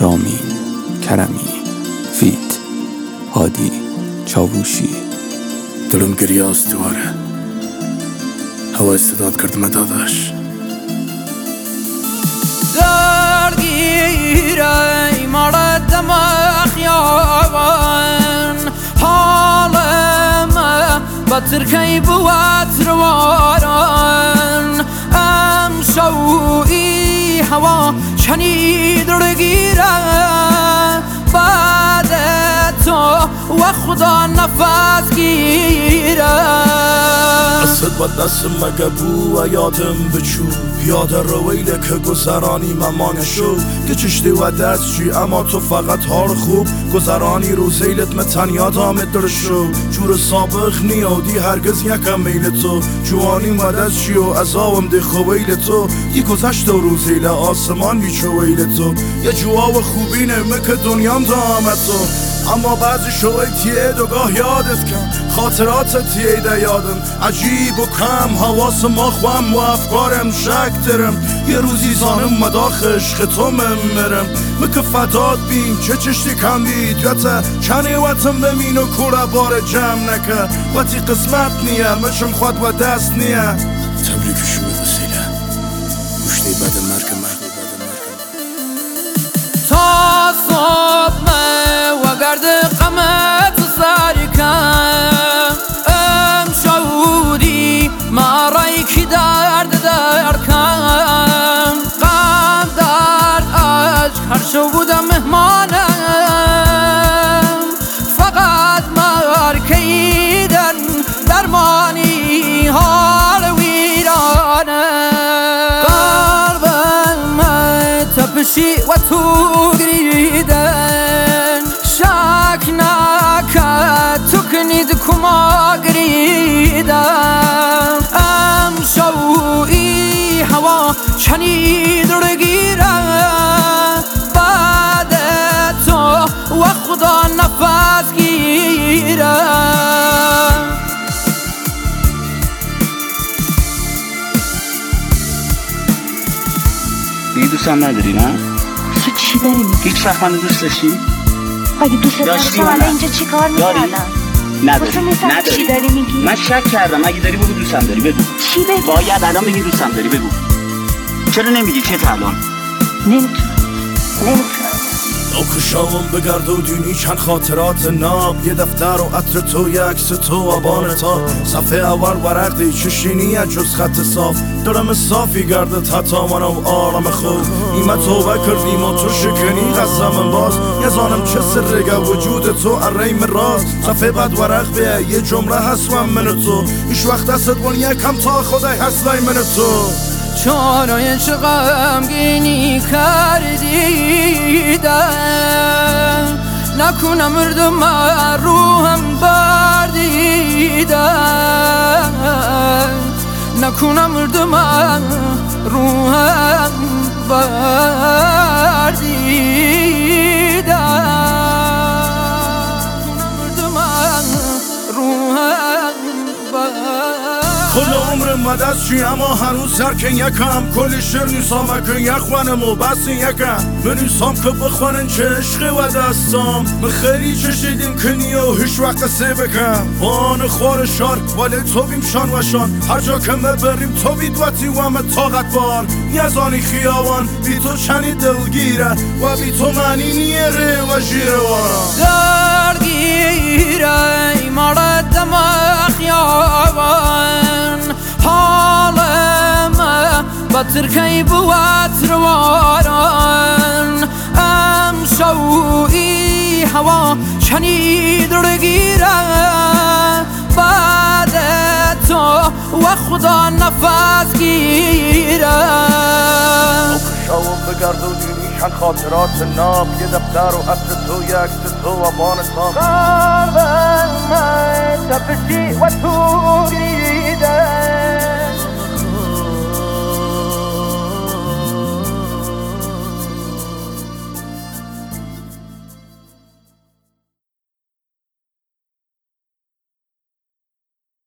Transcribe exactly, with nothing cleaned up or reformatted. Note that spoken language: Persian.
رامین کرمی، فیت هادی چاووشی. دلم گریه از دواره، هوا استعداد کردم داداش. درگیره مرد مخیابان، حالم بترکی بوات رواران. امشوی هوا شنید رگیره، بعد تو و خدا نفس گیره. دست با دست مگه بو و یادم بچو، یاد رویله که گذرانی ممان شو. که چشتی و دست چی اما تو فقط حال خوب گذرانی رو زیلت متن یادامت درشو. جور سابق نیادی هرگز یکم میل تو، جوانی و دست چی و عذابم دی خویل تو. دی گذشت و رو زیل آسمان بیچو ویل تو، یه جواب خوبینه مکه دنیام دامت تو. اما بعضی شوی تیه دوگاه یادت کن، خاطرات تیه ده یادم عجیب و کم. حواس ما خوام و افکارم شک درم، یه روزی زانم مداخ عشق تو ممرم. مکه فتاد بین چه چشتی کم بید یاته، چنی وطن بمین و کورا بار جمع نکه. وقتی قسمت نیه مچم خود و دست نیه. تبریکشو به وسیله گوشتی بد مرگ مرگ تا صبح و گرد قمت ساری کن. امشودی مرای کی درد در کن. غم درد عشق هر شو بودم مهمانم، فقط مرکیدن درمانی حال ویرانم. قلبم تپشی و تو گریدن، شک نکرد تو کنید کما گریدن. امشوی هوا شنید رگیره، بعد تو و خدا نفس گیره. دیگه دوستم نداری نه؟ تو چی داری میگی؟ هیچ وقت منو دوست داشتی؟ اگه دوست داشتی حالا اینجا چی کار میکردم؟ نداری؟ نداری؟ چی داری میگی؟ من شک کردم. اگه داری بگو دوستم داری، بگو. چی بگو؟ باید الان بگی دوستم داری، بگو. چرا نمیگی؟ چه الان؟ نمیتونم نمیتونم ناکشاوم بگرد و دونی چند خاطرات ناب. یه دفتر و عطر تو یه عکس تو و بان تا. صفحه اول ورق دی چشینیه جز خط صاف. دلم صافی گردت حتی منو آرام خوب. ایمه توبه کردیم و تو شکنی قسم باز. یه زانم چه سرگه وجود تو اریم راز. صفحه بعد ورق بیه یه جمله هست و من تو. ایش وقت دست بون یکم تا خدای هستای من تو. چانای چه غمگینی کردیدن، نکنم مردم روحم بردیدن. نکنم مردم روحم بردیدن. مردم روحم بردیدن. کل عمر مدد چی اما هنوز سرکن یکم. کلی شعر نیسام اکن یخوانم و بس یکم. بنیسام که بخوانن چه عشقی و دستام. من خیلی چشیدیم کنی و هیچ وقت سی بکن. بان خوار شار ولی تو بیم شان و شان. هر جا که بریم تو بیدواتی و همه طاقت بار. یزانی خیابان بی تو چنی دلگیره و بی تو معنی نیره و جیره وارا. درگیره مرد مخیابان، حالم بترکی بوات رواران. امشوی هوا شنید رگیره، بعد تو و خدا نفس گیره. ناکشاوم بگرد و دینی چند خاطرات ناب. یه دفتر و عطر تو یه عکس تو و بان تا. قلبم تپشی و تو گریدن،